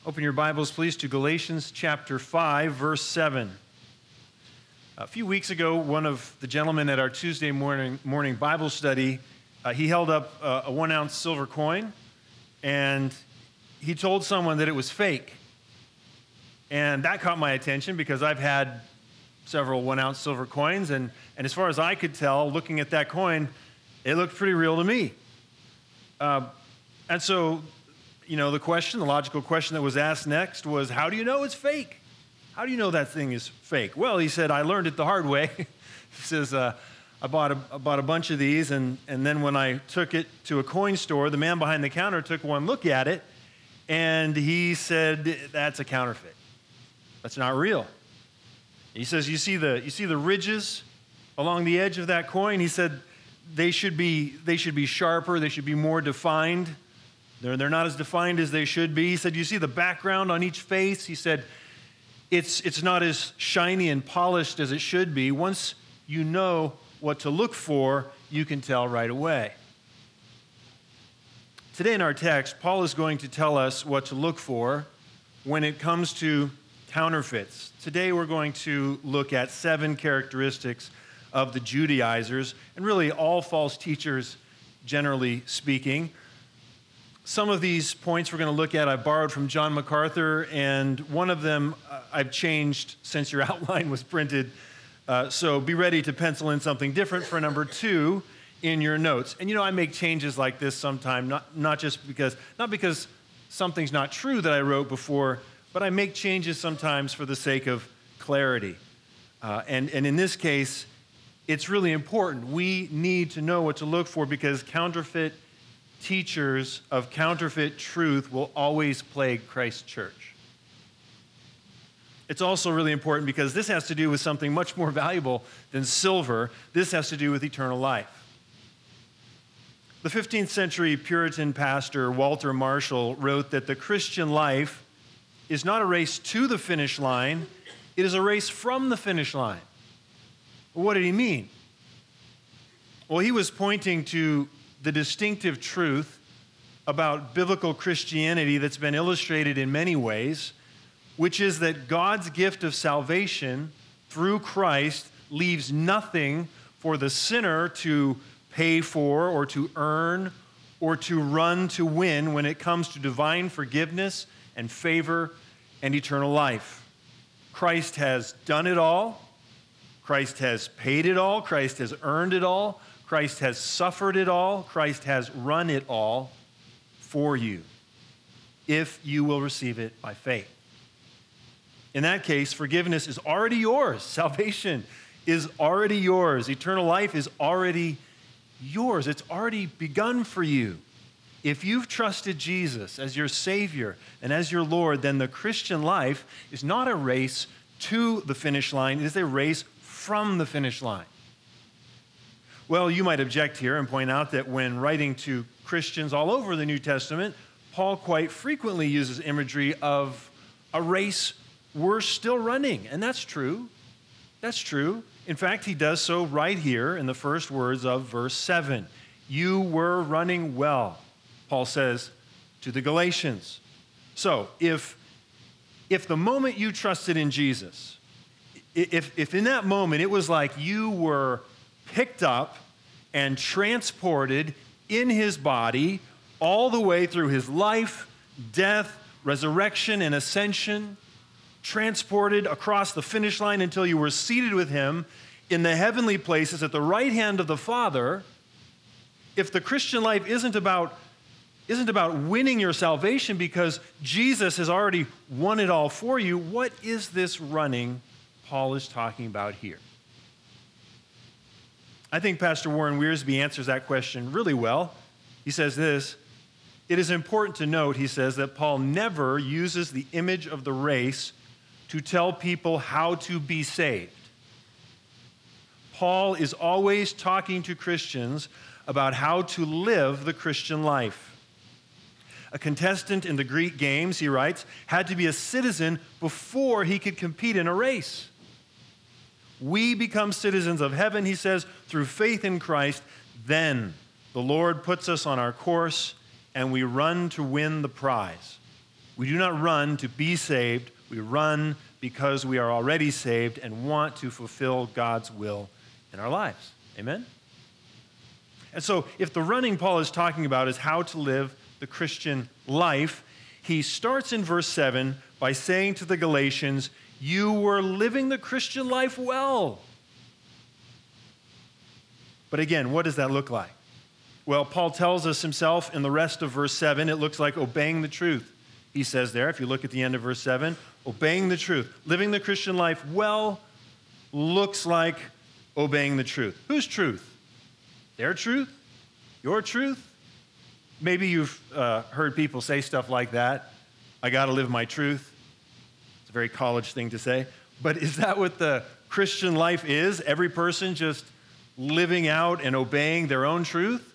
Open your Bibles, please, to Galatians chapter 5, verse 7. A few weeks ago, one of the gentlemen at our Tuesday morning Bible study, he held up a 1-ounce silver coin, and he told someone that it was fake. And that caught my attention because I've had several 1-ounce silver coins, and as far as I could tell, looking at that coin, it looked pretty real to me. And so, the logical question that was asked next was, how do you know it's fake? How do you know that thing is fake? Well, he said, I learned it the hard way. He says, I bought a bunch of these, and then when I took it to a coin store, the man behind the counter took one look at it, and he said, that's a counterfeit. That's not real. He says, you see the ridges along the edge of that coin? He said, they should be sharper, they should be more defined. They're not as defined as they should be. He said, you see the background on each face? He said, it's not as shiny and polished as it should be. Once you know what to look for, you can tell right away. Today in our text, Paul is going to tell us what to look for when it comes to counterfeits. Today we're going to look at 7 characteristics of the Judaizers, and really all false teachers, generally speaking. Some of these points we're going to look at, I borrowed from John MacArthur, and one of them I've changed since your outline was printed. So be ready to pencil in something different for number 2 in your notes. And I make changes like this sometime, not because something's not true that I wrote before, but I make changes sometimes for the sake of clarity. And in this case, it's really important. We need to know what to look for because counterfeit teachers of counterfeit truth will always plague Christ's church. It's also really important because this has to do with something much more valuable than silver. This has to do with eternal life. The 15th century Puritan pastor Walter Marshall wrote that the Christian life is not a race to the finish line, it is a race from the finish line. Well, what did he mean? Well, he was pointing to the distinctive truth about biblical Christianity that's been illustrated in many ways, which is that God's gift of salvation through Christ leaves nothing for the sinner to pay for or to earn or to run to win when it comes to divine forgiveness and favor and eternal life. Christ has done it all. Christ has paid it all. Christ has earned it all. Christ has suffered it all. Christ has run it all for you if you will receive it by faith. In that case, forgiveness is already yours. Salvation is already yours. Eternal life is already yours. It's already begun for you. If you've trusted Jesus as your Savior and as your Lord, then the Christian life is not a race to the finish line. It is a race from the finish line. Well, you might object here and point out that when writing to Christians all over the New Testament, Paul quite frequently uses imagery of a race we're still running. And that's true. That's true. In fact, he does so right here in the first words of verse 7. You were running well, Paul says to the Galatians. So, if the moment you trusted in Jesus, if in that moment it was like you were picked up and transported in his body all the way through his life, death, resurrection, and ascension, transported across the finish line until you were seated with him in the heavenly places at the right hand of the Father, if the Christian life isn't about winning your salvation because Jesus has already won it all for you, what is this running Paul is talking about here? I think Pastor Warren Wiersbe answers that question really well. He says this, it is important to note, he says, that Paul never uses the image of the race to tell people how to be saved. Paul is always talking to Christians about how to live the Christian life. A contestant in the Greek games, he writes, had to be a citizen before he could compete in a race. We become citizens of heaven, he says, through faith in Christ. Then the Lord puts us on our course and we run to win the prize. We do not run to be saved. We run because we are already saved and want to fulfill God's will in our lives. Amen? And so if the running Paul is talking about is how to live the Christian life, he starts in verse 7 by saying to the Galatians, you were living the Christian life well. But again, what does that look like? Well, Paul tells us himself in the rest of verse 7, it looks like obeying the truth. He says there, if you look at the end of verse 7, obeying the truth. Living the Christian life well looks like obeying the truth. Whose truth? Their truth? Your truth? Maybe you've heard people say stuff like that. I got to live my truth. It's a very college thing to say. But is that what the Christian life is? Every person just living out and obeying their own truth?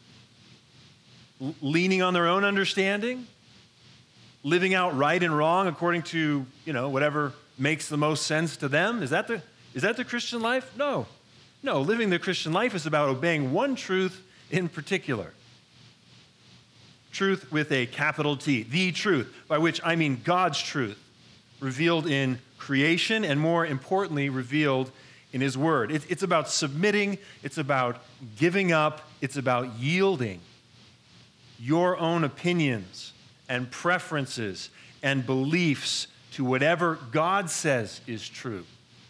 Leaning on their own understanding? Living out right and wrong according to, whatever makes the most sense to them? Is that the Christian life? No. No, living the Christian life is about obeying one truth in particular. Truth with a capital T, the truth, by which I mean God's truth, revealed in creation and more importantly, revealed in His Word. It's about submitting, it's about giving up, it's about yielding your own opinions and preferences and beliefs to whatever God says is true.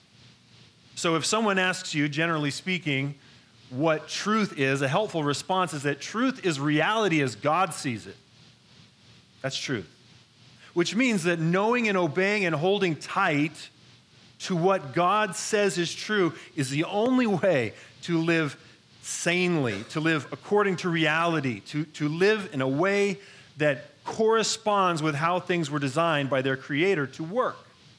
So if someone asks you, generally speaking, what truth is, a helpful response is that truth is reality as God sees it. That's truth. Which means that knowing and obeying and holding tight to what God says is true is the only way to live sanely, to live according to reality, to live in a way that corresponds with how things were designed by their Creator to work.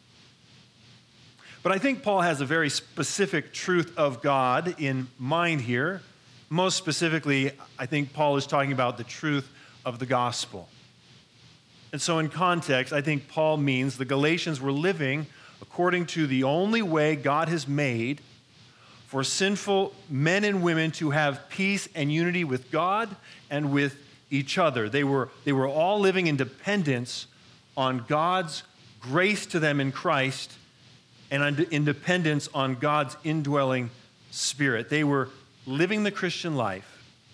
But I think Paul has a very specific truth of God in mind here. Most specifically, I think Paul is talking about the truth of the gospel. And so in context, I think Paul means the Galatians were living according to the only way God has made for sinful men and women to have peace and unity with God and with each other. They were all living in dependence on God's grace to them in Christ and in dependence on God's indwelling Spirit. They were living the Christian life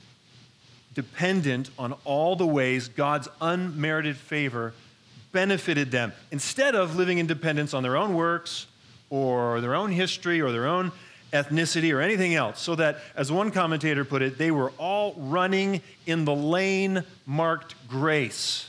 dependent on all the ways God's unmerited favor benefited them, instead of living in dependence on their own works or their own history or their own ethnicity or anything else. So that, as one commentator put it, they were all running in the lane marked grace.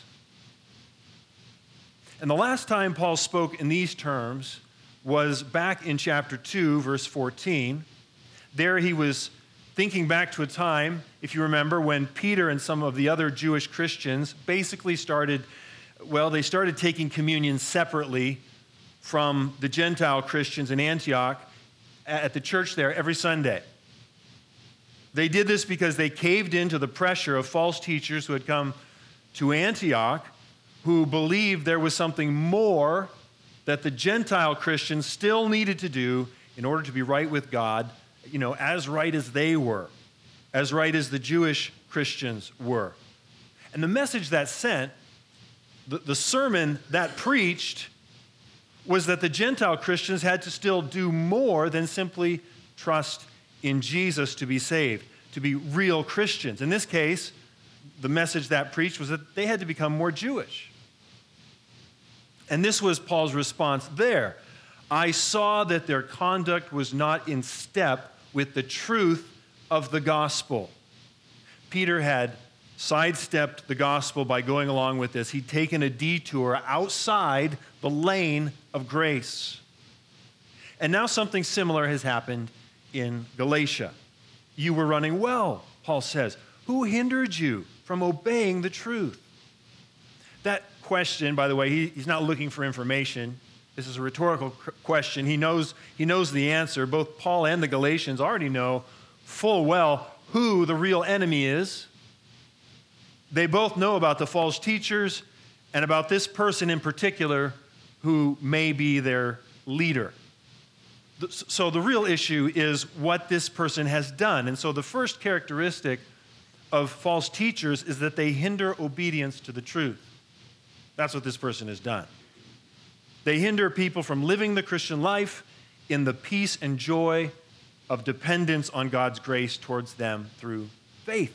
And the last time Paul spoke in these terms was back in chapter 2, verse 14. There he was thinking back to a time, if you remember, when Peter and some of the other Jewish Christians basically started taking communion separately from the Gentile Christians in Antioch at the church there every Sunday. They did this because they caved into the pressure of false teachers who had come to Antioch, who believed there was something more that the Gentile Christians still needed to do in order to be right with God, as right as they were, as right as the Jewish Christians were. And the message that sent, the sermon that preached, was that the Gentile Christians had to still do more than simply trust in Jesus to be saved, to be real Christians. In this case, the message that preached was that they had to become more Jewish. And this was Paul's response there. I saw that their conduct was not in step with the truth of the gospel. Peter had sidestepped the gospel by going along with this. He'd taken a detour outside the lane of grace. And now something similar has happened in Galatia. You were running well, Paul says. Who hindered you from obeying the truth? That question, by the way, he's not looking for information. This is a rhetorical question. He knows the answer. Both Paul and the Galatians already know full well who the real enemy is. They both know about the false teachers and about this person in particular who may be their leader. So the real issue is what this person has done. And so the first characteristic of false teachers is that they hinder obedience to the truth. That's what this person has done. They hinder people from living the Christian life in the peace and joy of dependence on God's grace towards them through faith.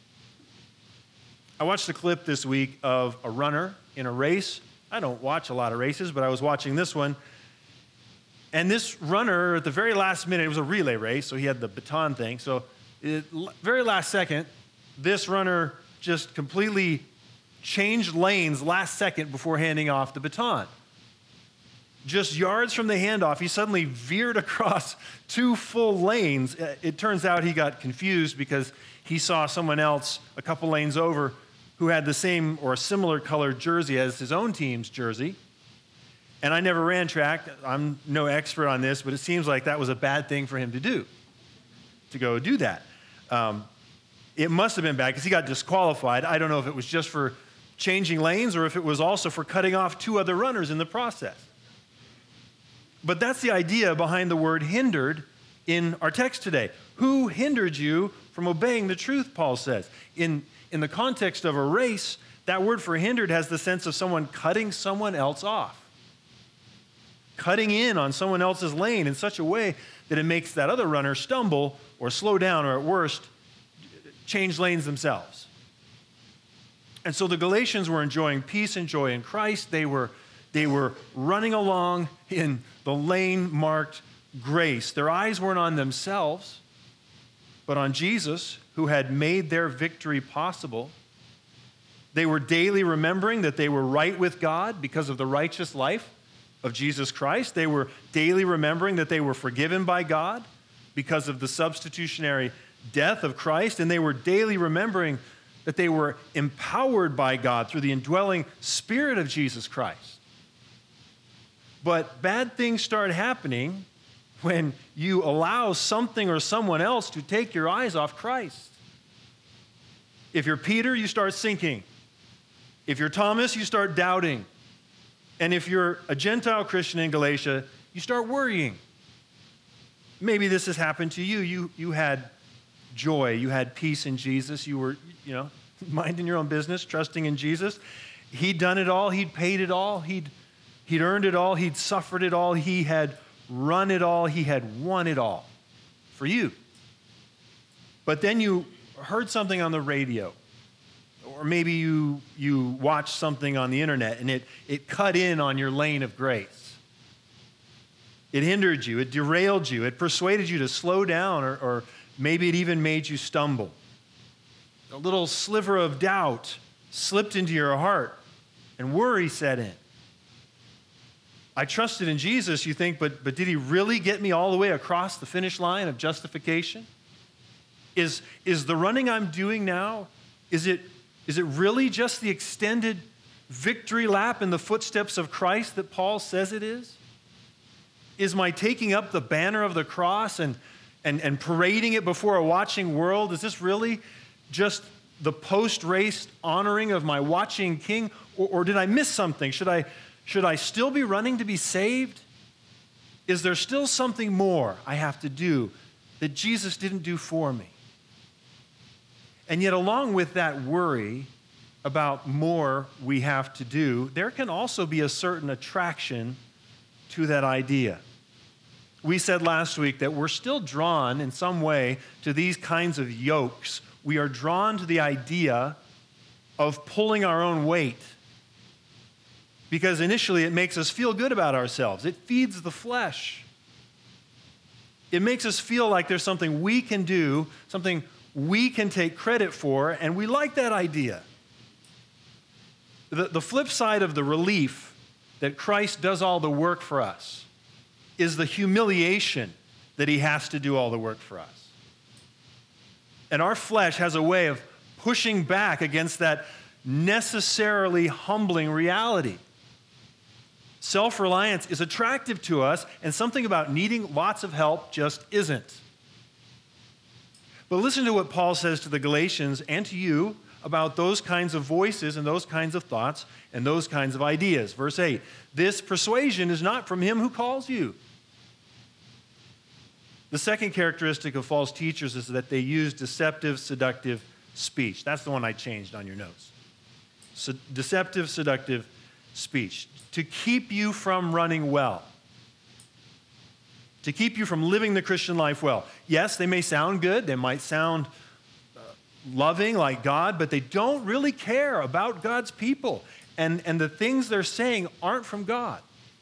I watched a clip this week of a runner in a race. I don't watch a lot of races, but I was watching this one. And this runner, at the very last minute, it was a relay race, so he had the baton thing. So, very last second, this runner just completely changed lanes last second before handing off the baton. Just yards from the handoff, he suddenly veered across 2 full lanes. It turns out he got confused because he saw someone else a couple lanes over who had the same or a similar colored jersey as his own team's jersey. And I never ran track. I'm no expert on this, but it seems like that was a bad thing for him to do, to go do that. It must have been bad because he got disqualified. I don't know if it was just for changing lanes or if it was also for cutting off 2 other runners in the process. But that's the idea behind the word hindered in our text today. Who hindered you from obeying the truth, Paul says. In the context of a race, that word for hindered has the sense of someone cutting someone else off. Cutting in on someone else's lane in such a way that it makes that other runner stumble or slow down or at worst, change lanes themselves. And so the Galatians were enjoying peace and joy in Christ. They were running along in the lane marked grace. Their eyes weren't on themselves, but on Jesus, who had made their victory possible. They were daily remembering that they were right with God because of the righteous life of Jesus Christ. They were daily remembering that they were forgiven by God because of the substitutionary death of Christ. And they were daily remembering that they were empowered by God through the indwelling Spirit of Jesus Christ. But bad things start happening when you allow something or someone else to take your eyes off Christ. If you're Peter, you start sinking. If you're Thomas, you start doubting. And if you're a Gentile Christian in Galatia, you start worrying. Maybe this has happened to you. You had joy. You had peace in Jesus. You were, minding your own business, trusting in Jesus. He'd done it all. He'd paid it all. He'd earned it all. He'd suffered it all. He had run it all. He had won it all for you. But then you heard something on the radio, or maybe you watched something on the internet, and it cut in on your lane of grace. It hindered you. It derailed you. It persuaded you to slow down, or maybe it even made you stumble. A little sliver of doubt slipped into your heart, and worry set in. I trusted in Jesus, you think, but did he really get me all the way across the finish line of justification? Is the running I'm doing now, is it really just the extended victory lap in the footsteps of Christ that Paul says it is? Is my taking up the banner of the cross and parading it before a watching world, is this really just the post-race honoring of my watching king? Or did I miss something? Should I still be running to be saved? Is there still something more I have to do that Jesus didn't do for me? And yet, along with that worry about more we have to do, there can also be a certain attraction to that idea. We said last week that we're still drawn in some way to these kinds of yokes. We are drawn to the idea of pulling our own weight, because initially it makes us feel good about ourselves. It feeds the flesh. It makes us feel like there's something we can do, something we can take credit for, and we like that idea. The flip side of the relief that Christ does all the work for us is the humiliation that he has to do all the work for us. And our flesh has a way of pushing back against that necessarily humbling reality. Self-reliance is attractive to us, and something about needing lots of help just isn't. But listen to what Paul says to the Galatians and to you about those kinds of voices and those kinds of thoughts and those kinds of ideas. Verse 8, this persuasion is not from him who calls you. The second characteristic of false teachers is that they use deceptive, seductive speech. That's the one I changed on your notes. So, deceptive, seductive speech, to keep you from running well, to keep you from living the Christian life well. Yes, they may sound good, they might sound loving like God, but they don't really care about God's people. And the things they're saying aren't from God.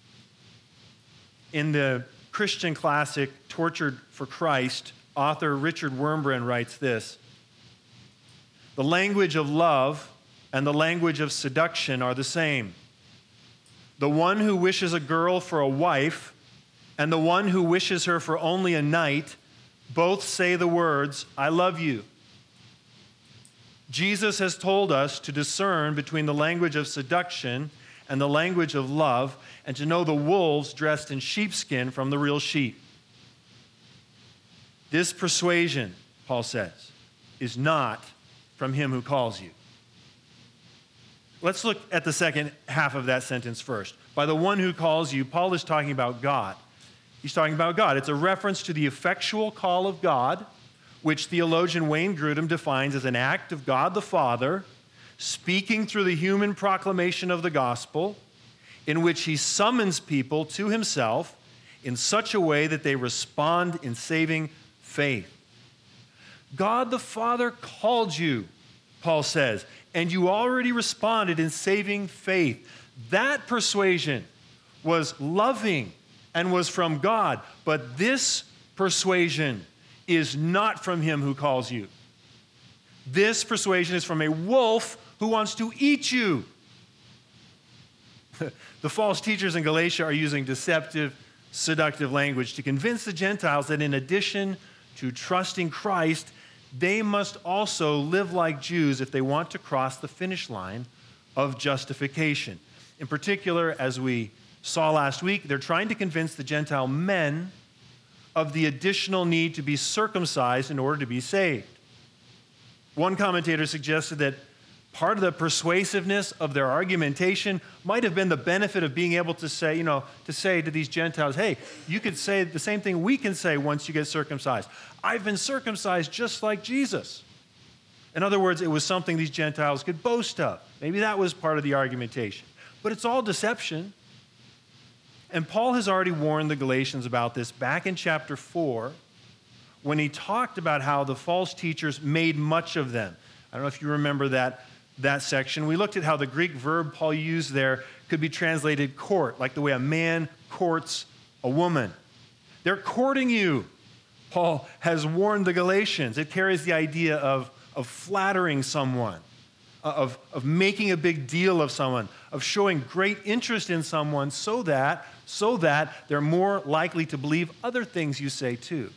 In the Christian classic, Tortured for Christ, author Richard Wurmbrand writes this: "The language of love and the language of seduction are the same. The one who wishes a girl for a wife and the one who wishes her for only a night both say the words, 'I love you.' Jesus has told us to discern between the language of seduction and the language of love, and to know the wolves dressed in sheepskin from the real sheep. This persuasion," Paul says, "is not from him who calls you." Let's look at the second half of that sentence first. By the one who calls you, Paul is talking about God. He's talking about God. It's a reference to the effectual call of God, which theologian Wayne Grudem defines as an act of God the Father speaking through the human proclamation of the gospel, in which he summons people to himself in such a way that they respond in saving faith. God the Father called you, Paul says, and you already responded in saving faith. That persuasion was loving and was from God, but this persuasion is not from him who calls you. This persuasion is from a wolf who wants to eat you. The false teachers in Galatia are using deceptive, seductive language to convince the Gentiles that in addition to trusting Christ, they must also live like Jews if they want to cross the finish line of justification. In particular, as we saw last week, they're trying to convince the Gentile men of the additional need to be circumcised in order to be saved. One commentator suggested that part of the persuasiveness of their argumentation might have been the benefit of being able to say, to these Gentiles, hey, you could say the same thing we can say once you get circumcised. I've been circumcised just like Jesus. In other words, it was something these Gentiles could boast of. Maybe that was part of the argumentation. But it's all deception. And Paul has already warned the Galatians about this back in chapter 4 when he talked about how the false teachers made much of them. I don't know if you remember that section. We looked at how the Greek verb Paul used there could be translated court, like the way a man courts a woman. They're courting you, Paul has warned the Galatians. It carries the idea of flattering someone, of making a big deal of someone, of showing great interest in someone so that they're more likely to believe other things you say too.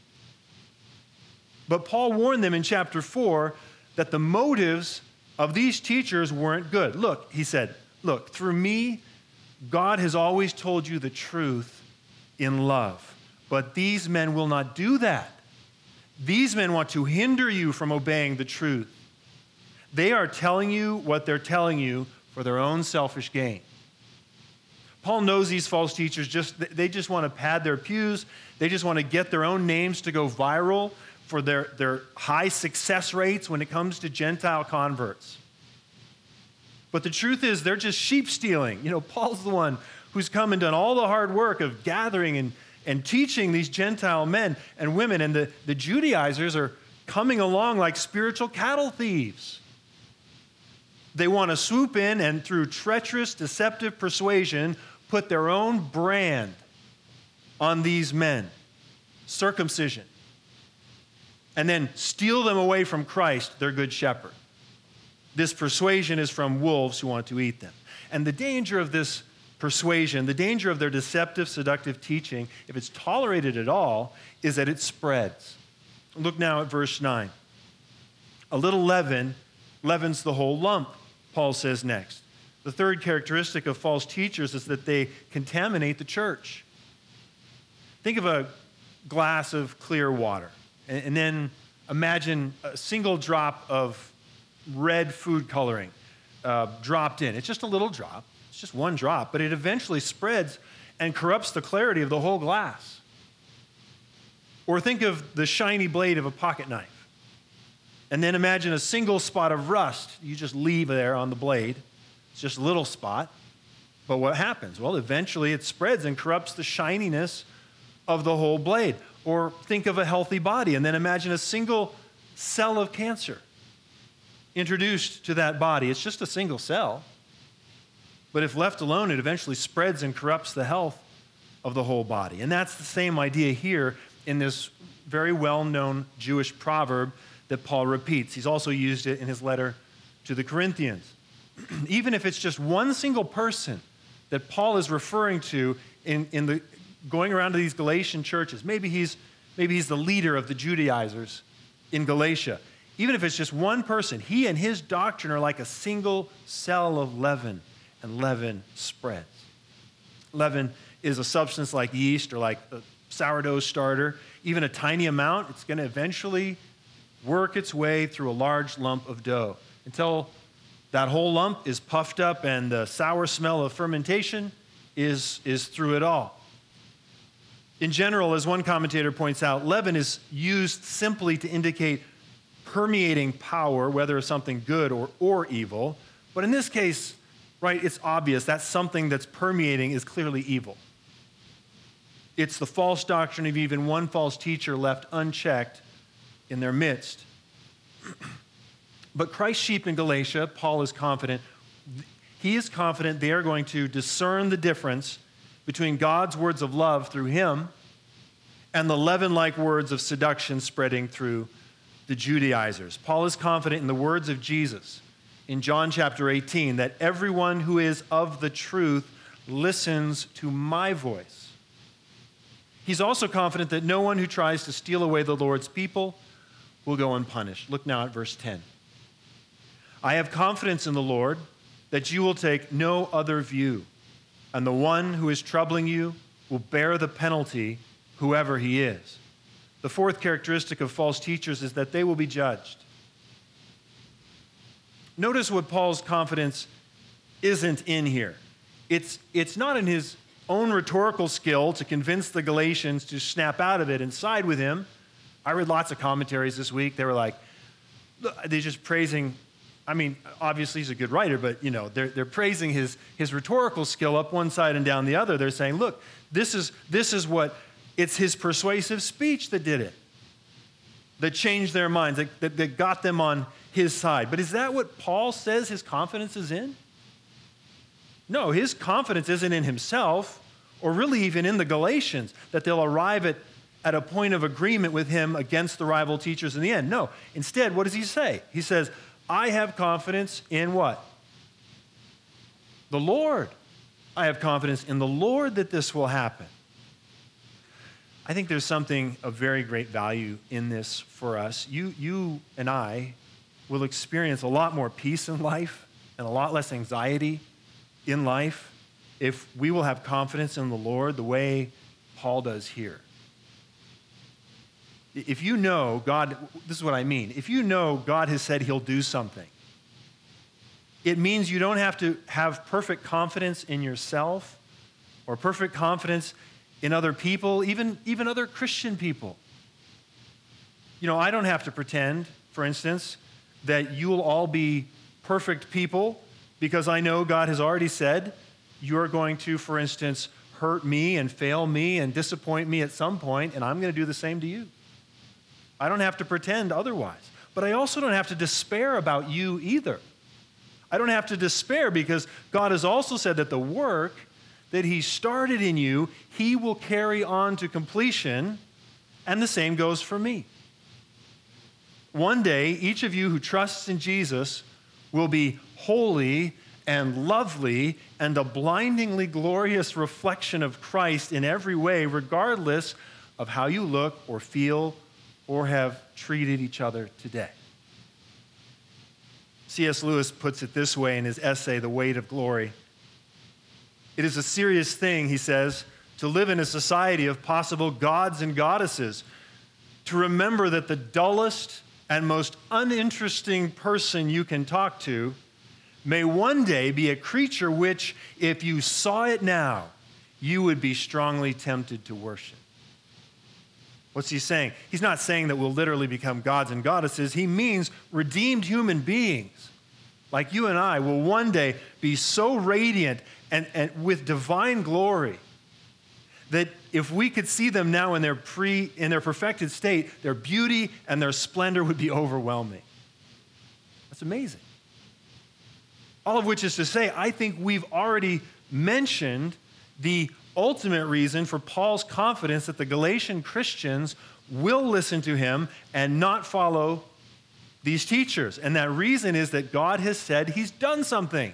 But Paul warned them in chapter 4 that the motives of these teachers weren't good. Look, he said, through me, God has always told you the truth in love. But these men will not do that. These men want to hinder you from obeying the truth. They are telling you what they're telling you for their own selfish gain. Paul knows these false teachers they just want to pad their pews. They just want to get their own names to go viral for their high success rates when it comes to Gentile converts. But the truth is, they're just sheep stealing. Paul's the one who's come and done all the hard work of gathering and teaching these Gentile men and women. And the Judaizers are coming along like spiritual cattle thieves. They want to swoop in and through treacherous, deceptive persuasion, put their own brand on these men, circumcision, and then steal them away from Christ, their good shepherd. This persuasion is from wolves who want to eat them. And the danger of this persuasion, the danger of their deceptive, seductive teaching, if it's tolerated at all, is that it spreads. Look now at verse 9. A little leaven leavens the whole lump, Paul says next. The third characteristic of false teachers is that they contaminate the church. Think of a glass of clear water, and then imagine a single drop of red food coloring dropped in. It's just a little drop. It's just one drop, but it eventually spreads and corrupts the clarity of the whole glass. Or think of the shiny blade of a pocket knife. And then imagine a single spot of rust you just leave there on the blade. It's just a little spot. But what happens? Well, eventually it spreads and corrupts the shininess of the whole blade. Or think of a healthy body, and then imagine a single cell of cancer introduced to that body. It's just a single cell. But if left alone, it eventually spreads and corrupts the health of the whole body. And that's the same idea here in this very well-known Jewish proverb that Paul repeats. He's also used it in his letter to the Corinthians. Even if it's just one single person that Paul is referring to in the going around to these Galatian churches, maybe he's the leader of the Judaizers in Galatia. Even if it's just one person, he and his doctrine are like a single cell of leaven, and leaven spreads. Leaven is a substance like yeast or like a sourdough starter. Even a tiny amount, it's going to eventually work its way through a large lump of dough until that whole lump is puffed up and the sour smell of fermentation is through it all. In general, as one commentator points out, leaven is used simply to indicate permeating power, whether it's something good or evil. But in this case, right, it's obvious that something that's permeating is clearly evil. It's the false doctrine of even one false teacher left unchecked in their midst. But Christ's sheep in Galatia, Paul is confident, he is confident they are going to discern the difference between God's words of love through him and the leaven-like words of seduction spreading through the Judaizers. Paul is confident in the words of Jesus in John chapter 18 that everyone who is of the truth listens to my voice. He's also confident that no one who tries to steal away the Lord's people will go unpunished. Look now at verse 10. I have confidence in the Lord that you will take no other view, and the one who is troubling you will bear the penalty, whoever he is. The fourth characteristic of false teachers is that they will be judged. Notice what Paul's confidence isn't in here. It's not in his own rhetorical skill to convince the Galatians to snap out of it and side with him. I read lots of commentaries this week. They were like, they're just praising, I mean, obviously he's a good writer, but they're praising his rhetorical skill up one side and down the other. They're saying, look, this is what, it's his persuasive speech that did it, that changed their minds, that got them on his side. But is that what Paul says his confidence is in? No, his confidence isn't in himself, or really even in the Galatians, that they'll arrive at a point of agreement with him against the rival teachers in the end. No, instead, what does he say? He says, I have confidence in what? The Lord. I have confidence in the Lord that this will happen. I think there's something of very great value in this for us. You and I will experience a lot more peace in life and a lot less anxiety in life if we will have confidence in the Lord the way Paul does here. If you know God, this is what I mean. If you know God has said he'll do something, it means you don't have to have perfect confidence in yourself or perfect confidence in other people, even other Christian people. I don't have to pretend, for instance, that you will all be perfect people because I know God has already said you're going to, for instance, hurt me and fail me and disappoint me at some point, and I'm going to do the same to you. I don't have to pretend otherwise. But I also don't have to despair about you either. I don't have to despair because God has also said that the work that he started in you, he will carry on to completion, and the same goes for me. One day, each of you who trusts in Jesus will be holy and lovely and a blindingly glorious reflection of Christ in every way, regardless of how you look or feel or have treated each other today. C.S. Lewis puts it this way in his essay, The Weight of Glory. It is a serious thing, he says, to live in a society of possible gods and goddesses, to remember that the dullest and most uninteresting person you can talk to may one day be a creature which, if you saw it now, you would be strongly tempted to worship. What's he saying? He's not saying that we'll literally become gods and goddesses. He means redeemed human beings like you and I will one day be so radiant and with divine glory, that if we could see them now in their perfected state, their beauty and their splendor would be overwhelming. That's amazing. All of which is to say, I think we've already mentioned the ultimate reason for Paul's confidence that the Galatian Christians will listen to him and not follow these teachers. And that reason is that God has said he's done something.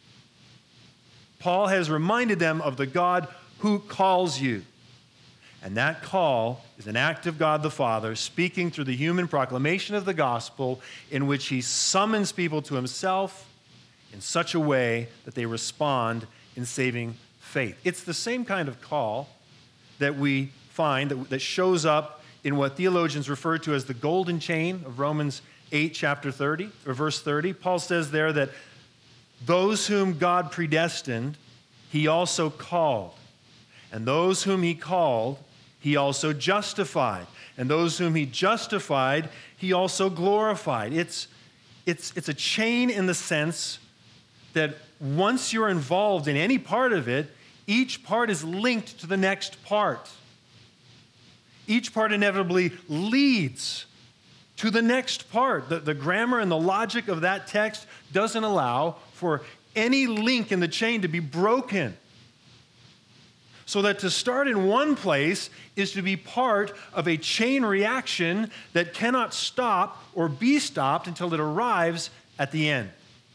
Paul has reminded them of the God who calls you. And that call is an act of God the Father speaking through the human proclamation of the gospel in which he summons people to himself in such a way that they respond in saving faith. It's the same kind of call that we find that shows up in what theologians refer to as the golden chain of Romans 8, chapter 30, or verse 30. Paul says there that those whom God predestined, he also called. And those whom he called, he also justified. And those whom he justified, he also glorified. It's a chain in the sense that once you're involved in any part of it, each part is linked to the next part. Each part inevitably leads to the next part. The grammar and the logic of that text doesn't allow for any link in the chain to be broken. So that to start in one place is to be part of a chain reaction that cannot stop or be stopped until it arrives at the end.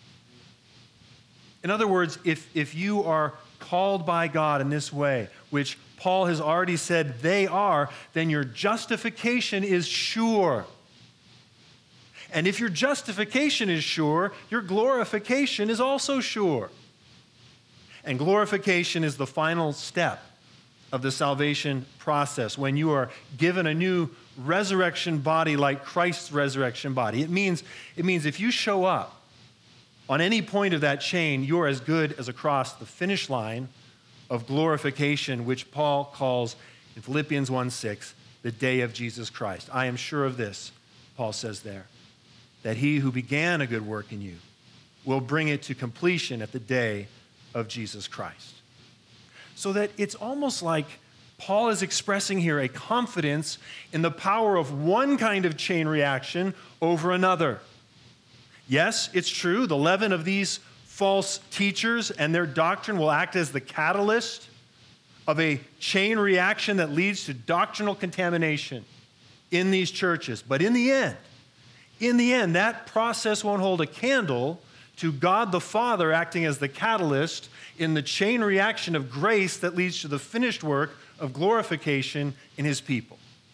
In other words, if you are called by God in this way, which Paul has already said they are, then your justification is sure. And if your justification is sure, your glorification is also sure. And glorification is the final step of the salvation process when you are given a new resurrection body like Christ's resurrection body. It means if you show up on any point of that chain, you're as good as across the finish line of glorification, which Paul calls in Philippians 1:6, the day of Jesus Christ. I am sure of this, Paul says there, that he who began a good work in you will bring it to completion at the day of Jesus Christ. So that it's almost like Paul is expressing here a confidence in the power of one kind of chain reaction over another. Yes, it's true, the leaven of these false teachers and their doctrine will act as the catalyst of a chain reaction that leads to doctrinal contamination in these churches. But in the end, that process won't hold a candle to God the Father acting as the catalyst in the chain reaction of grace that leads to the finished work of glorification in his people.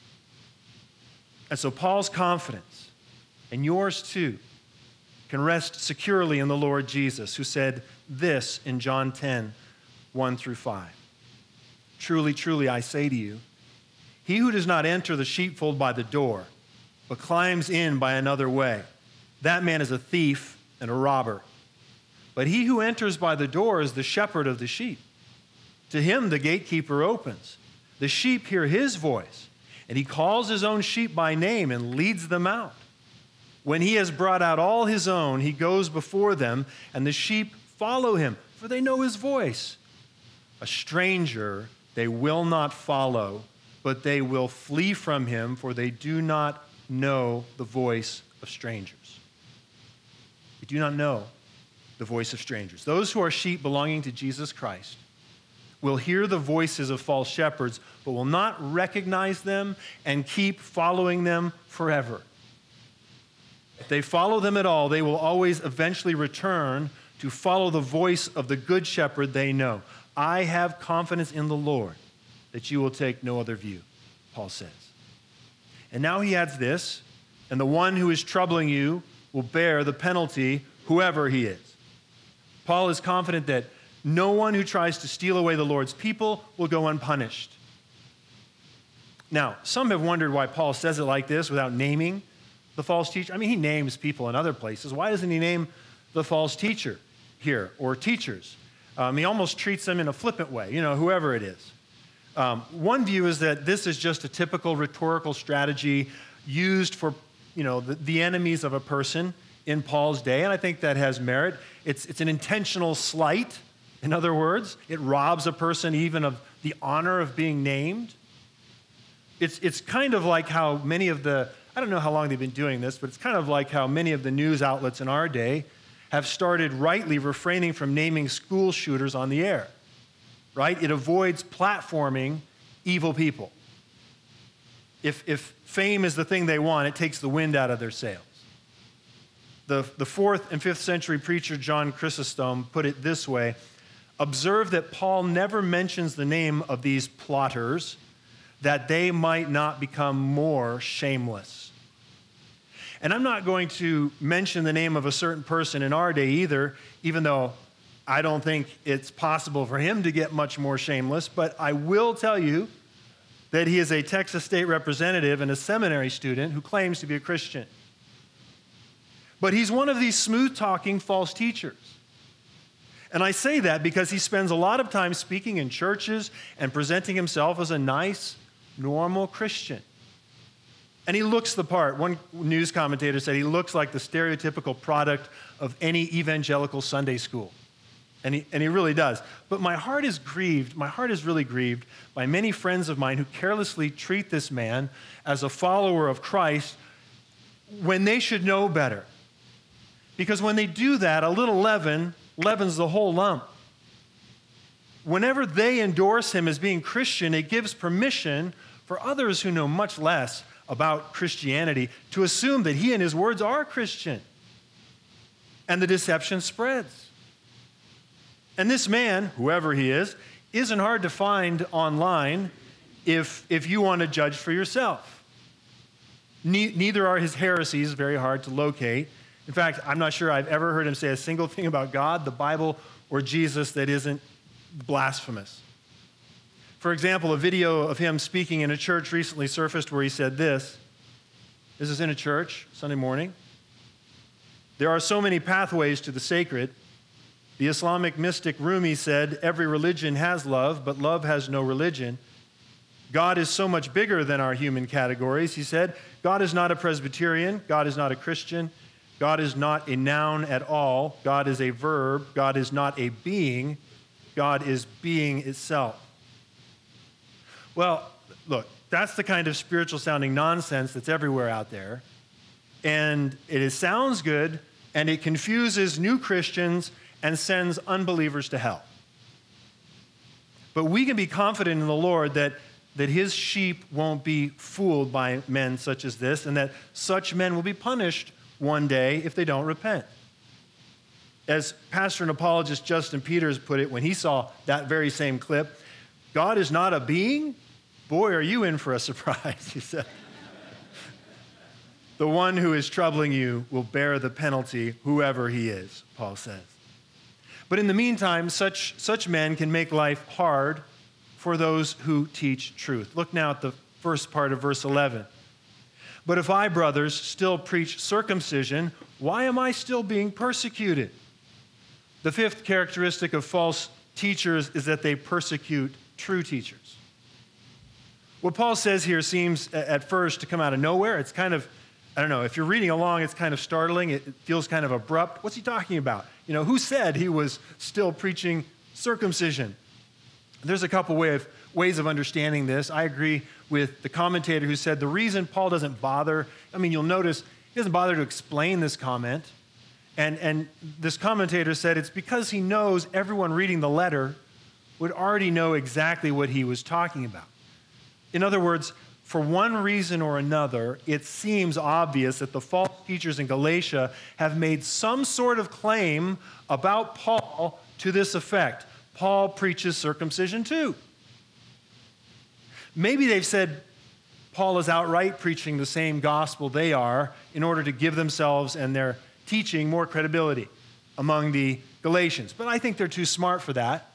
And so Paul's confidence, and yours too, can rest securely in the Lord Jesus, who said this in John 10, 1 through 5. Truly, truly, I say to you, he who does not enter the sheepfold by the door, but climbs in by another way, that man is a thief and a robber. But he who enters by the door is the shepherd of the sheep. To him the gatekeeper opens. The sheep hear his voice, and he calls his own sheep by name and leads them out. When he has brought out all his own, he goes before them, and the sheep follow him, for they know his voice. A stranger they will not follow, but they will flee from him, for they do not know the voice of strangers. They do not know the voice of strangers. Those who are sheep belonging to Jesus Christ will hear the voices of false shepherds, but will not recognize them and keep following them forever. If they follow them at all, they will always eventually return to follow the voice of the good shepherd they know. I have confidence in the Lord that you will take no other view, Paul says. And now he adds this, and the one who is troubling you will bear the penalty, whoever he is. Paul is confident that no one who tries to steal away the Lord's people will go unpunished. Now, some have wondered why Paul says it like this without naming the false teacher. I mean, he names people in other places. Why doesn't he name the false teacher here, or teachers? He almost treats them in a flippant way, whoever it is. One view is that this is just a typical rhetorical strategy used for, the enemies of a person in Paul's day, and I think that has merit. It's an intentional slight In other words, it robs a person even of the honor of being named. It's kind of like how many of the, I don't know how long they've been doing this, but it's kind of like how many of the news outlets in our day have started rightly refraining from naming school shooters on the air, right? It avoids platforming evil people. If fame is the thing they want, it takes the wind out of their sails. The 4th and 5th century preacher John Chrysostom put it this way: observe that Paul never mentions the name of these plotters, that they might not become more shameless. And I'm not going to mention the name of a certain person in our day either, even though I don't think it's possible for him to get much more shameless, but I will tell you that he is a Texas State representative and a seminary student who claims to be a Christian. But he's one of these smooth-talking false teachers. And I say that because he spends a lot of time speaking in churches and presenting himself as a nice, normal Christian. And he looks the part. One news commentator said he looks like the stereotypical product of any evangelical Sunday school. And he really does. But my heart is really grieved by many friends of mine who carelessly treat this man as a follower of Christ when they should know better. Because when they do that, a little leaven leavens the whole lump. Whenever they endorse him as being Christian, it gives permission for others who know much less about Christianity to assume that he and his words are Christian. And the deception spreads. And this man, whoever he is, isn't hard to find online if you want to judge for yourself. Neither are his heresies very hard to locate. In fact, I'm not sure I've ever heard him say a single thing about God, the Bible, or Jesus that isn't blasphemous. For example, a video of him speaking in a church recently surfaced where he said this. This is in a church, Sunday morning. There are so many pathways to the sacred. The Islamic mystic Rumi said, every religion has love, but love has no religion. God is so much bigger than our human categories, he said. God is not a Presbyterian. God is not a Christian. God is not a noun at all. God is a verb. God is not a being. God is being itself. Well, look, that's the kind of spiritual-sounding nonsense that's everywhere out there. And sounds good, and it confuses new Christians and sends unbelievers to hell. But we can be confident in the Lord that his sheep won't be fooled by men such as this, and that such men will be punished one day if they don't repent. As pastor and apologist Justin Peters put it when he saw that very same clip, God is not a being? Boy, are you in for a surprise, he said. The one who is troubling you will bear the penalty, whoever he is, Paul says. But in the meantime, such men can make life hard for those who teach truth. Look now at the first part of verse 11. But if I, brothers, still preach circumcision, why am I still being persecuted? The fifth characteristic of false teachers is that they persecute true teachers. What Paul says here seems at first to come out of nowhere. It's kind of, I don't know, if you're reading along, it's kind of startling. It feels kind of abrupt. What's he talking about? Who said he was still preaching circumcision? There's a couple ways of understanding this. I agree with the commentator who said the reason Paul doesn't bother, you'll notice he doesn't bother to explain this comment. And this commentator said it's because he knows everyone reading the letter would already know exactly what he was talking about. In other words, for one reason or another, it seems obvious that the false teachers in Galatia have made some sort of claim about Paul to this effect. Paul preaches circumcision too. Maybe they've said Paul is outright preaching the same gospel they are in order to give themselves and their teaching more credibility among the Galatians. But I think they're too smart for that.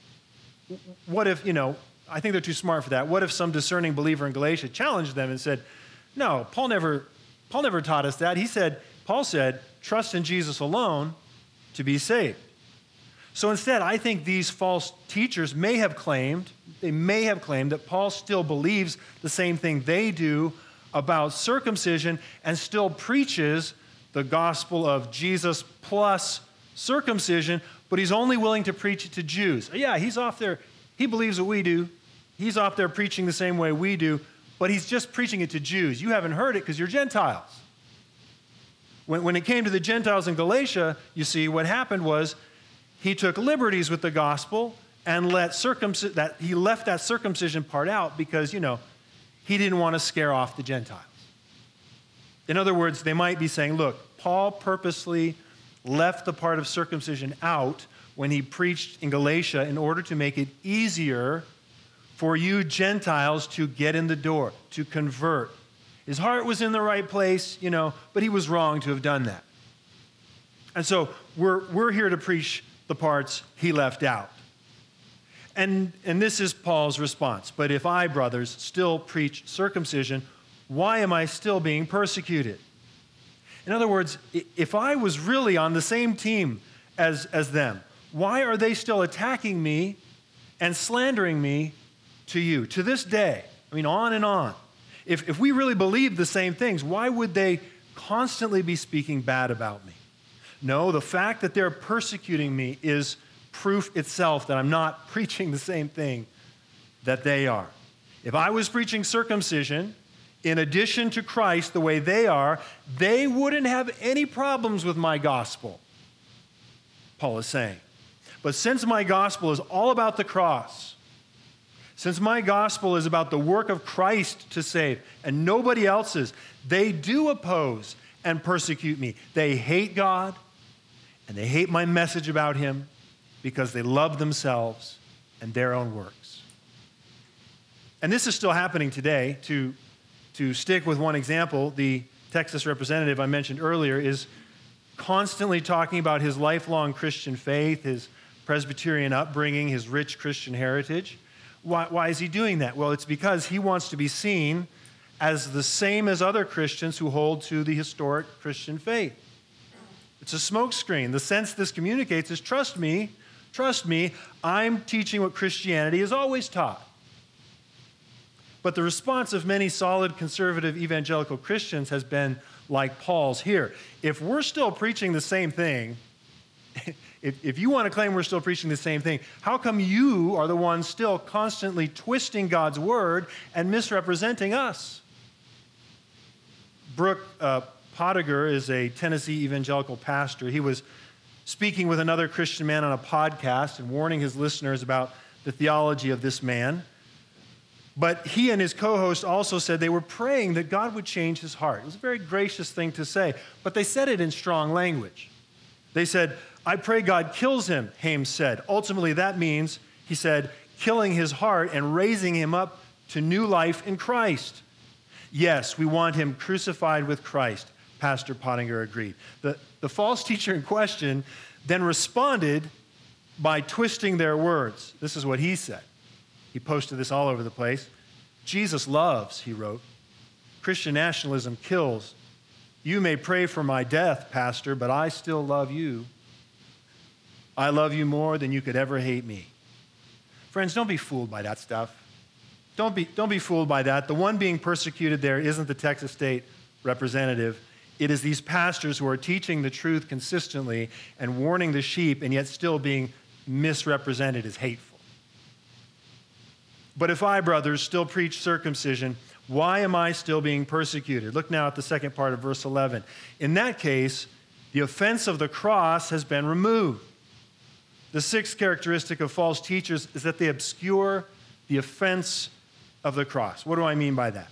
I think they're too smart for that. What if some discerning believer in Galatia challenged them and said, no, Paul never taught us that. Paul said, trust in Jesus alone to be saved. So instead, I think these false teachers may have claimed that Paul still believes the same thing they do about circumcision and still preaches the gospel of Jesus plus circumcision, but he's only willing to preach it to Jews. Yeah, he's off there. He believes what we do. He's off there preaching the same way we do, but he's just preaching it to Jews. You haven't heard it because you're Gentiles. When it came to the Gentiles in Galatia, you see, what happened was he took liberties with the gospel and he left that circumcision part out because, he didn't want to scare off the Gentiles. In other words, they might be saying, look, Paul purposely left the part of circumcision out when he preached in Galatia in order to make it easier for you Gentiles to get in the door, to convert. His heart was in the right place, but he was wrong to have done that. And so we're here to preach the parts he left out. And this is Paul's response. But if I, brothers, still preach circumcision, why am I still being persecuted? In other words, if I was really on the same team as them, why are they still attacking me and slandering me to you? To this day, on and on. If we really believed the same things, why would they constantly be speaking bad about me? No, the fact that they're persecuting me is proof itself that I'm not preaching the same thing that they are. If I was preaching circumcision in addition to Christ the way they are, they wouldn't have any problems with my gospel, Paul is saying. But since my gospel is all about the cross, since my gospel is about the work of Christ to save and nobody else's, they do oppose and persecute me. They hate God and they hate my message about him because they love themselves and their own works. And this is still happening today. To stick with one example, the Texas representative I mentioned earlier is constantly talking about his lifelong Christian faith, his Presbyterian upbringing, his rich Christian heritage. Why is he doing that? Well, it's because he wants to be seen as the same as other Christians who hold to the historic Christian faith. It's a smokescreen. The sense this communicates is, trust me, I'm teaching what Christianity has always taught. But the response of many solid conservative evangelical Christians has been like Paul's here. If we're still preaching the same thing, if you want to claim we're still preaching the same thing, how come you are the ones still constantly twisting God's word and misrepresenting us? Brooke Pottinger is a Tennessee evangelical pastor. He was speaking with another Christian man on a podcast and warning his listeners about the theology of this man. But he and his co-host also said they were praying that God would change his heart. It was a very gracious thing to say, but they said it in strong language. They said, I pray God kills him, Hames said. Ultimately, that means, he said, killing his heart and raising him up to new life in Christ. Yes, we want him crucified with Christ, Pastor Pottinger agreed. The false teacher in question then responded by twisting their words. This is what he said. He posted this all over the place. Jesus loves, he wrote. Christian nationalism kills. You may pray for my death, Pastor, but I still love you. I love you more than you could ever hate me. Friends, don't be fooled by that stuff. Don't be fooled by that. The one being persecuted there isn't the Texas State representative. It is these pastors who are teaching the truth consistently and warning the sheep and yet still being misrepresented as hateful. But if I, brothers, still preach circumcision, why am I still being persecuted? Look now at the second part of verse 11. In that case, the offense of the cross has been removed. The sixth characteristic of false teachers is that they obscure the offense of the cross. What do I mean by that?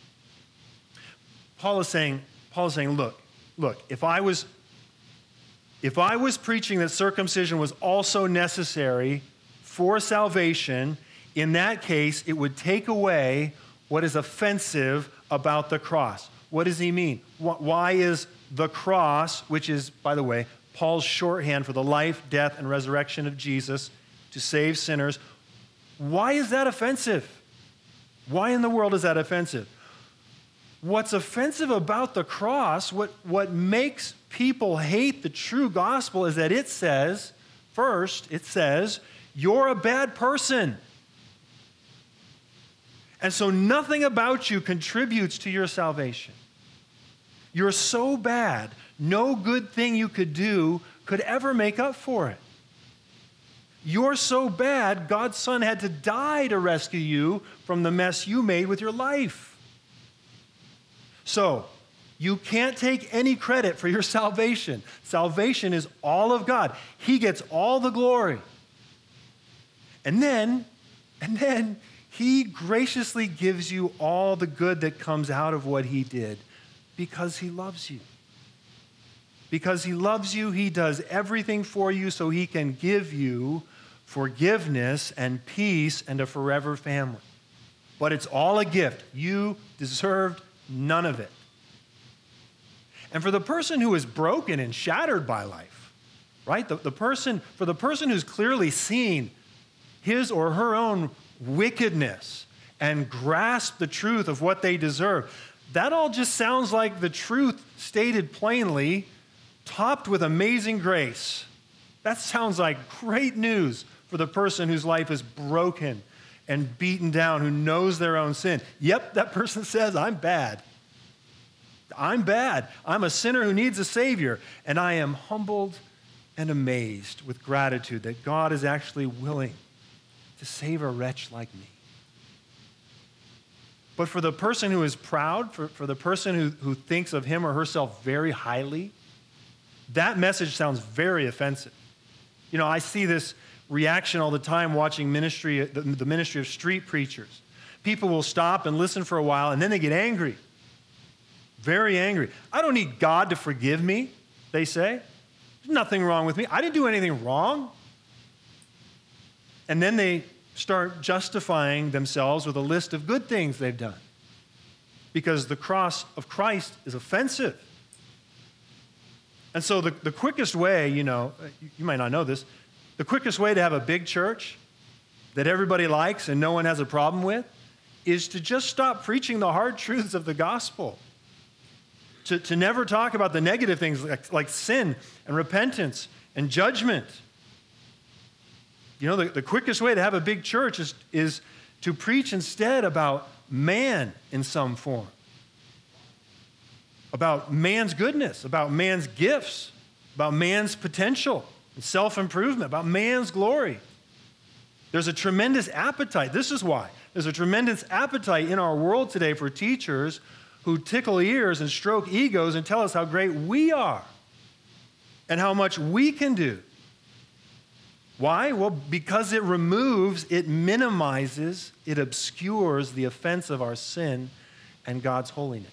Paul is saying, look, if I was preaching that circumcision was also necessary for salvation, in that case, it would take away what is offensive about the cross. What does he mean? Why is the cross, which is, by the way, Paul's shorthand for the life, death, and resurrection of Jesus to save sinners, why is that offensive? Why in the world is that offensive? What's offensive about the cross, what makes people hate the true gospel is that it says, you're a bad person. And so nothing about you contributes to your salvation. You're so bad, no good thing you could do could ever make up for it. You're so bad, God's Son had to die to rescue you from the mess you made with your life. So, you can't take any credit for your salvation. Salvation is all of God. He gets all the glory. And then he graciously gives you all the good that comes out of what he did because he loves you. Because he loves you, he does everything for you so he can give you forgiveness and peace and a forever family. But it's all a gift. You deserved none of it. And for the person who is broken and shattered by life, right? For the person who's clearly seen his or her own wickedness and grasped the truth of what they deserve, that all just sounds like the truth stated plainly, topped with amazing grace. That sounds like great news for the person whose life is broken and beaten down, who knows their own sin. Yep, that person says, I'm bad. I'm bad. I'm a sinner who needs a Savior. And I am humbled and amazed with gratitude that God is actually willing to save a wretch like me. But for the person who is proud, for the person who thinks of him or herself very highly, that message sounds very offensive. You know, I see this reaction all the time watching the ministry of street preachers. People will stop and listen for a while, and then they get angry. Very angry. I don't need God to forgive me, they say. There's nothing wrong with me. I didn't do anything wrong. And then they start justifying themselves with a list of good things they've done. Because the cross of Christ is offensive. And so the quickest way, you might not know this, the quickest way to have a big church that everybody likes and no one has a problem with is to just stop preaching the hard truths of the gospel. To never talk about the negative things like sin and repentance and judgment. You know, the quickest way to have a big church is to preach instead about man in some form. About man's goodness, about man's gifts, about man's potential and self-improvement, about man's glory. There's a tremendous appetite. This is why. There's a tremendous appetite in our world today for teachers who tickle ears and stroke egos and tell us how great we are and how much we can do. Why? Well, because it minimizes, it obscures the offense of our sin and God's holiness.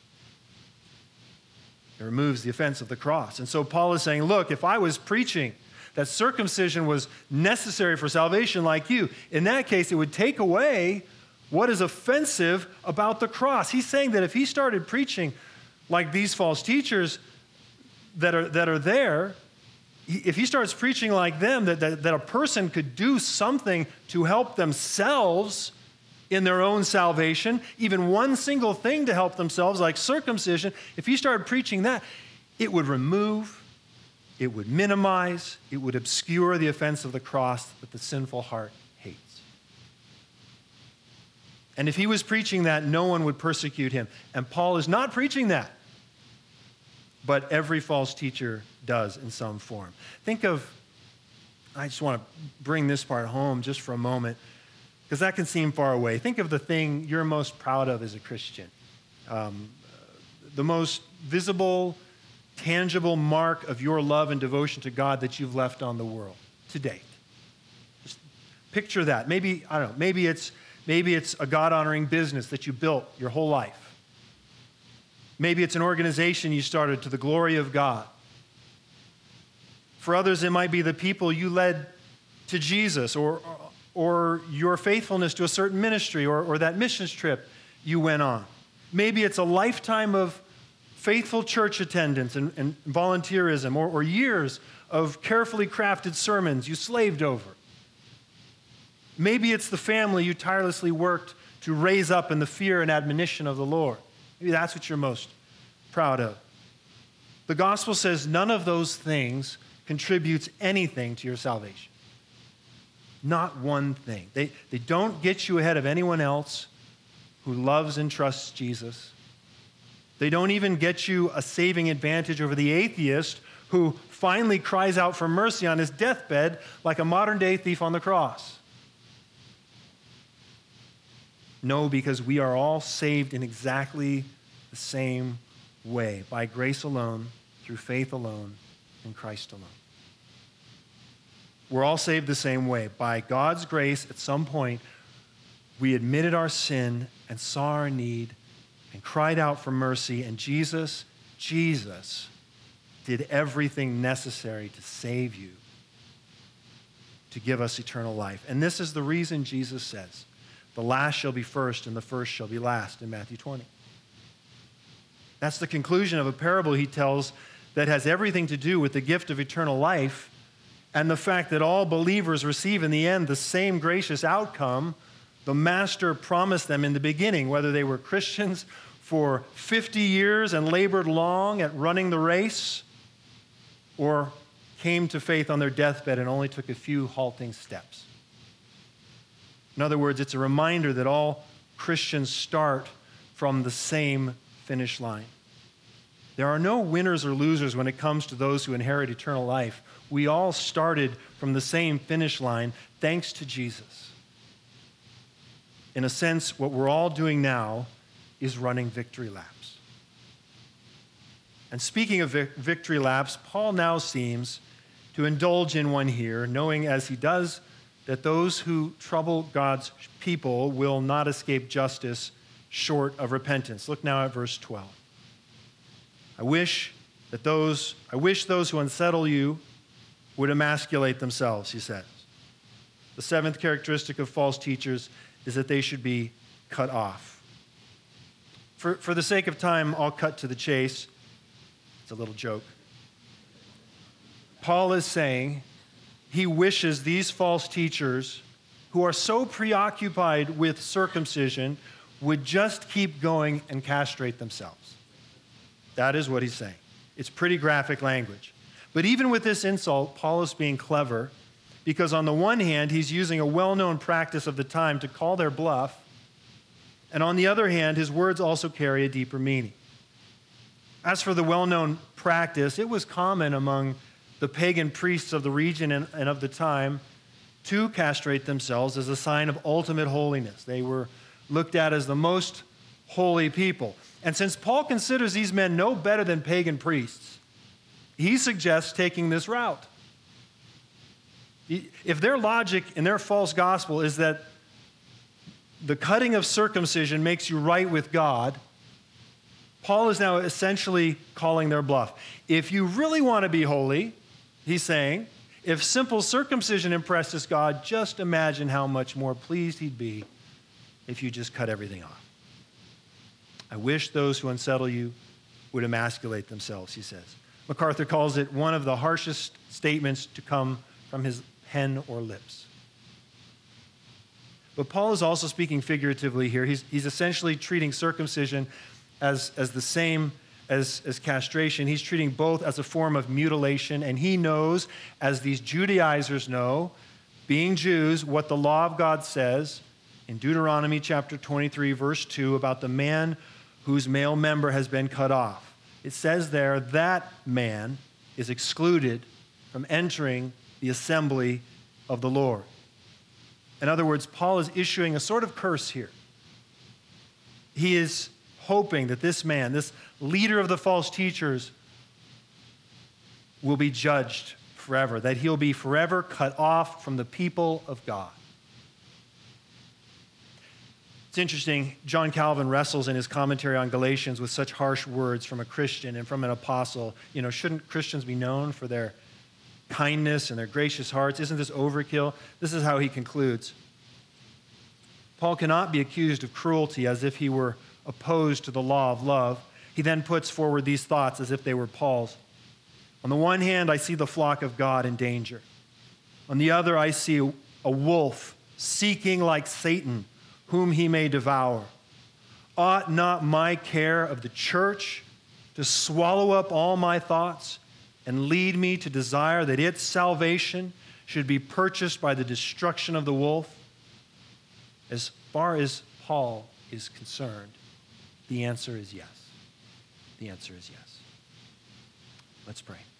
It removes the offense of the cross. And so Paul is saying, look, if I was preaching that circumcision was necessary for salvation like you, in that case, it would take away what is offensive about the cross. He's saying that if he started preaching like these false teachers that are there, if he starts preaching like them, that a person could do something to help themselves in their own salvation, even one single thing to help themselves, like circumcision, if he started preaching that, it would remove, it would minimize, it would obscure the offense of the cross that the sinful heart hates. And if he was preaching that, no one would persecute him. And Paul is not preaching that. But every false teacher does in some form. I just want to bring this part home just for a moment, because that can seem far away. Think of the thing you're most proud of as a Christian. The most visible, tangible mark of your love and devotion to God that you've left on the world to date. Just picture that. Maybe it's a God-honoring business that you built your whole life. Maybe it's an organization you started to the glory of God. For others, it might be the people you led to Jesus, or your faithfulness to a certain ministry, or that missions trip you went on. Maybe it's a lifetime of faithful church attendance and volunteerism, or years of carefully crafted sermons you slaved over. Maybe it's the family you tirelessly worked to raise up in the fear and admonition of the Lord. Maybe that's what you're most proud of. The gospel says none of those things contributes anything to your salvation. Not one thing. They don't get you ahead of anyone else who loves and trusts Jesus. They don't even get you a saving advantage over the atheist who finally cries out for mercy on his deathbed like a modern-day thief on the cross? No, because we are all saved in exactly the same way, by grace alone, through faith alone, in Christ alone. We're all saved the same way. By God's grace, at some point, we admitted our sin and saw our need and cried out for mercy, and Jesus did everything necessary to save you, to give us eternal life. And this is the reason Jesus says, the last shall be first and the first shall be last in Matthew 20. That's the conclusion of a parable he tells that has everything to do with the gift of eternal life and the fact that all believers receive in the end the same gracious outcome the Master promised them in the beginning, whether they were Christians for 50 years and labored long at running the race, or came to faith on their deathbed and only took a few halting steps. In other words, it's a reminder that all Christians start from the same finish line. There are no winners or losers when it comes to those who inherit eternal life. We all started from the same finish line, thanks to Jesus. In a sense, what we're all doing now is running victory laps. And speaking of victory laps, Paul now seems to indulge in one here, knowing as he does that those who trouble God's people will not escape justice short of repentance. Look now at verse 12. I wish those who unsettle you would emasculate themselves, he says. The seventh characteristic of false teachers is that they should be cut off. For the sake of time, I'll cut to the chase. It's a little joke. Paul is saying he wishes these false teachers who are so preoccupied with circumcision would just keep going and castrate themselves. That is what he's saying. It's pretty graphic language. But even with this insult, Paul is being clever because on the one hand, he's using a well-known practice of the time to call their bluff, and on the other hand, his words also carry a deeper meaning. As for the well-known practice, it was common among the pagan priests of the region and of the time to castrate themselves as a sign of ultimate holiness. They were looked at as the most holy people. And since Paul considers these men no better than pagan priests, he suggests taking this route. If their logic in their false gospel is that the cutting of circumcision makes you right with God, Paul is now essentially calling their bluff. If you really want to be holy, he's saying, if simple circumcision impresses God, just imagine how much more pleased he'd be if you just cut everything off. I wish those who unsettle you would emasculate themselves, he says. MacArthur calls it one of the harshest statements to come from his pen or lips. But Paul is also speaking figuratively here. He's essentially treating circumcision as the same as castration. He's treating both as a form of mutilation, and he knows, as these Judaizers know, being Jews, what the law of God says in Deuteronomy chapter 23, verse 2, about the man whose male member has been cut off. It says there that man is excluded from entering the assembly of the Lord. In other words, Paul is issuing a sort of curse here. He is hoping that this man, this leader of the false teachers, will be judged forever, that he'll be forever cut off from the people of God. It's interesting, John Calvin wrestles in his commentary on Galatians with such harsh words from a Christian and from an apostle. You know, shouldn't Christians be known for their kindness and their gracious hearts? Isn't this overkill? This is how he concludes. Paul cannot be accused of cruelty as if he were opposed to the law of love. He then puts forward these thoughts as if they were Paul's. On the one hand, I see the flock of God in danger. On the other, I see a wolf seeking like Satan whom he may devour. Ought not my care of the church to swallow up all my thoughts and lead me to desire that its salvation should be purchased by the destruction of the wolf? As far as Paul is concerned, the answer is yes. The answer is yes. Let's pray.